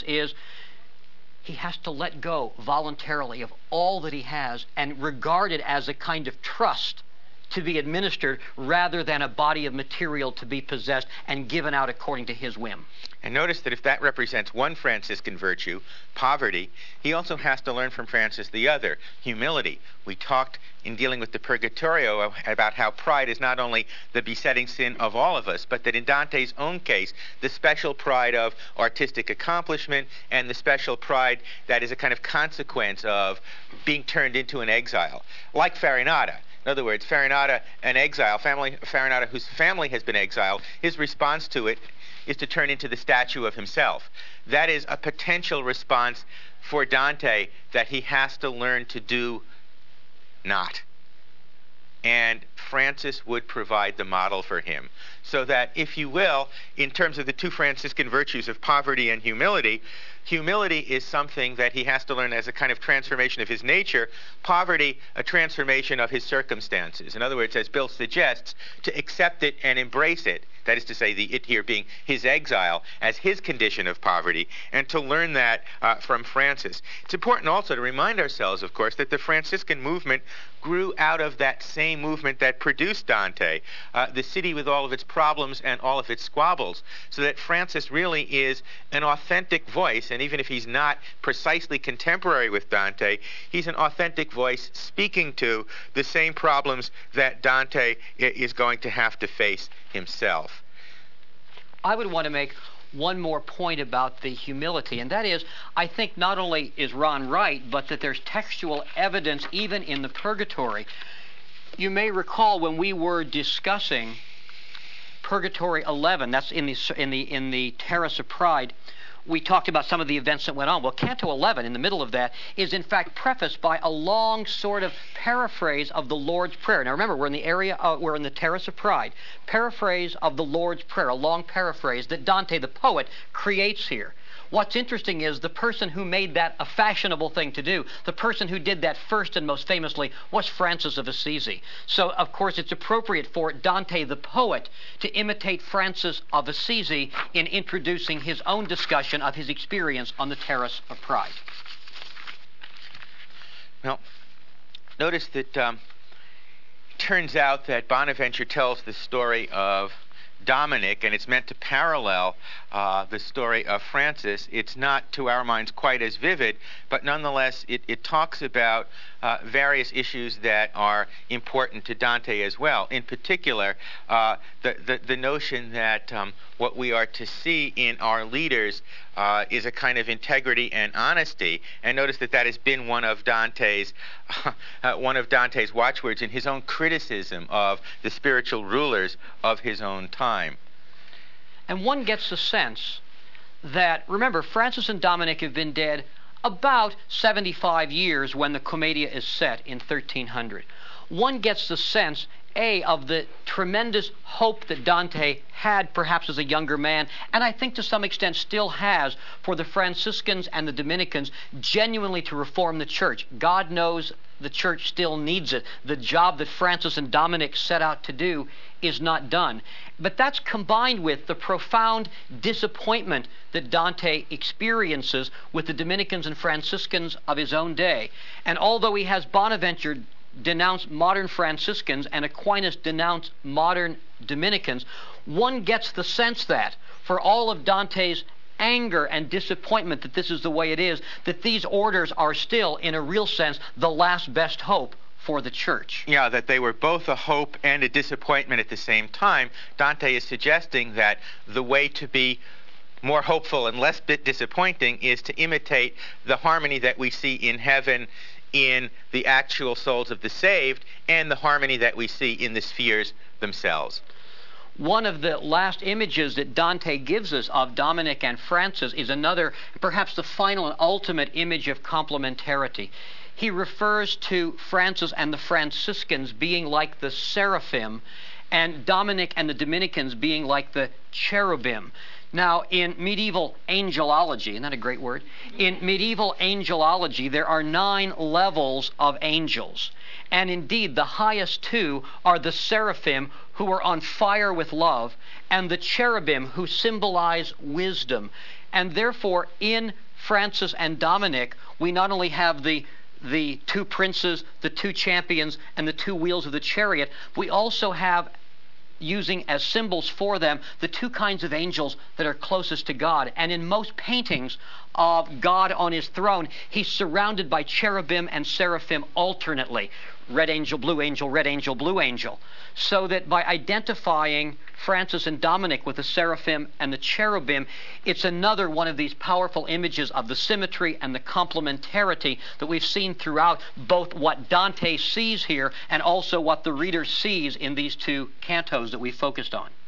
is he has to let go voluntarily of all that he has and regard it as a kind of trust to be administered rather than a body of material to be possessed and given out according to his whim. And notice that if that represents one Franciscan virtue, poverty, he also has to learn from Francis the other, humility. We talked in dealing with the Purgatorio about how pride is not only the besetting sin of all of us, but that in Dante's own case, the special pride of artistic accomplishment and the special pride that is a kind of consequence of being turned into an exile, like Farinata. In other words, Farinata, an exile, Farinata whose family has been exiled, his response to it is to turn into the statue of himself. That is a potential response for Dante that he has to learn to do not. And Francis would provide the model for him. So that, if you will, in terms of the two Franciscan virtues of poverty and humility, humility is something that he has to learn as a kind of transformation of his nature, poverty a transformation of his circumstances. In other words, as Bill suggests, to accept it and embrace it, that is to say, the it here being his exile, as his condition of poverty, and to learn that from Francis. It's important also to remind ourselves, of course, that the Franciscan movement grew out of that same movement that produced Dante, the city with all of its problems and all of its squabbles, so that Francis really is an authentic voice, and even if he's not precisely contemporary with Dante, he's an authentic voice speaking to the same problems that Dante is going to have to face himself. I would want to make one more point about the humility, and that is, I think not only is Ron right, but that there's textual evidence even in the Purgatory. You may recall when we were discussing Purgatory 11, that's in the Terrace of Pride, we talked about some of the events that went on. Well, Canto 11, in the middle of that, is in fact prefaced by a long sort of paraphrase of the Lord's Prayer. Now remember, we're in the Terrace of Pride. Paraphrase of the Lord's Prayer, a long paraphrase that Dante the poet creates here. What's interesting is the person who made that a fashionable thing to do, the person who did that first and most famously, was Francis of Assisi. So, of course, it's appropriate for Dante the poet to imitate Francis of Assisi in introducing his own discussion of his experience on the Terrace of Pride. Well, notice that it turns out that Bonaventure tells the story of Dominic, and it's meant to parallel the story of Francis. It's not, to our minds, quite as vivid, but nonetheless, it talks about various issues that are important to Dante as well. In particular, the notion that what we are to see in our leaders is a kind of integrity and honesty. And notice that that has been one of Dante's watchwords in his own criticism of the spiritual rulers of his own time. And one gets the sense that, remember, Francis and Dominic have been dead about 75 years when the Commedia is set in 1300. One gets the sense, A, of the tremendous hope that Dante had perhaps as a younger man, and I think to some extent still has, for the Franciscans and the Dominicans genuinely to reform the church. God knows the church still needs it. The job that Francis and Dominic set out to do is not done. But that's combined with the profound disappointment that Dante experiences with the Dominicans and Franciscans of his own day. And although he has Bonaventure denounce modern Franciscans and Aquinas denounce modern Dominicans, one gets the sense that for all of Dante's anger and disappointment that this is the way it is, that these orders are still, in a real sense, the last best hope for the church. Yeah, that they were both a hope and a disappointment at the same time. Dante is suggesting that the way to be more hopeful and less disappointing is to imitate the harmony that we see in heaven in the actual souls of the saved and the harmony that we see in the spheres themselves. One of the last images that Dante gives us of Dominic and Francis is another, perhaps the final and ultimate image of complementarity. He refers to Francis and the Franciscans being like the seraphim, and Dominic and the Dominicans being like the cherubim. Now, in medieval angelology, isn't that a great word? In medieval angelology, there are 9 levels of angels. And indeed, the highest 2 are the seraphim, who are on fire with love, and the cherubim, who symbolize wisdom. And therefore, in Francis and Dominic, we not only have the two princes, the two champions, and the two wheels of the chariot, we also have, using as symbols for them, the two kinds of angels that are closest to God. And in most paintings of God on his throne, he's surrounded by cherubim and seraphim alternately. Red angel, blue angel, red angel, blue angel. So that by identifying Francis and Dominic with the seraphim and the cherubim, it's another one of these powerful images of the symmetry and the complementarity that we've seen throughout both what Dante sees here and also what the reader sees in these two cantos that we focused on.